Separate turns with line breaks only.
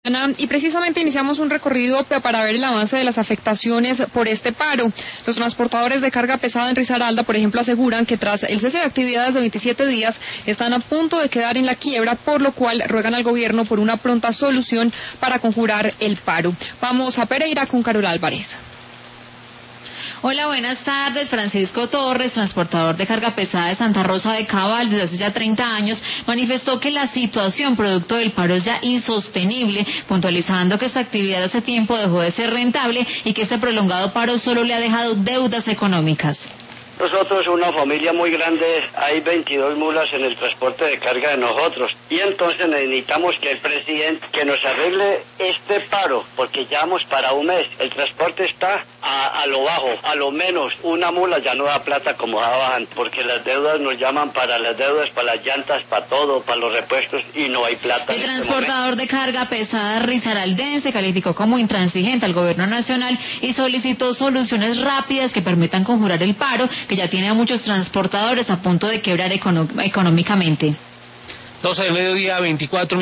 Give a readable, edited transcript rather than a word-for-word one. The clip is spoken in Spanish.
Y precisamente iniciamos un recorrido para ver el avance de las afectaciones por este paro. Los transportadores de carga pesada en Risaralda, por ejemplo, aseguran que tras el cese de actividades de 27 días están a punto de quedar en la quiebra, por lo cual ruegan al gobierno por una pronta solución para conjurar el paro. Vamos a Pereira con Carol Álvarez.
Hola, buenas tardes. Francisco Torres, transportador de carga pesada de Santa Rosa de Cabal desde hace ya 30 años, manifestó que la situación producto del paro es ya insostenible, puntualizando que esta actividad hace tiempo dejó de ser rentable y que este prolongado paro solo le ha dejado deudas económicas.
Nosotros, una familia muy grande, hay 22 mulas en el transporte de carga de nosotros, y entonces necesitamos que el presidente que nos arregle este paro, porque llevamos para un mes, el transporte está a lo bajo, a lo menos una mula ya no da plata como daba antes, porque las deudas nos llaman para las deudas, para las llantas, para todo, para los repuestos, y no hay plata.
El transportador de carga pesada risaraldense calificó como intransigente al gobierno nacional y solicitó soluciones rápidas que permitan conjurar el paro, que ya tiene a muchos transportadores a punto de quebrar económicamente.
12 del mediodía, 24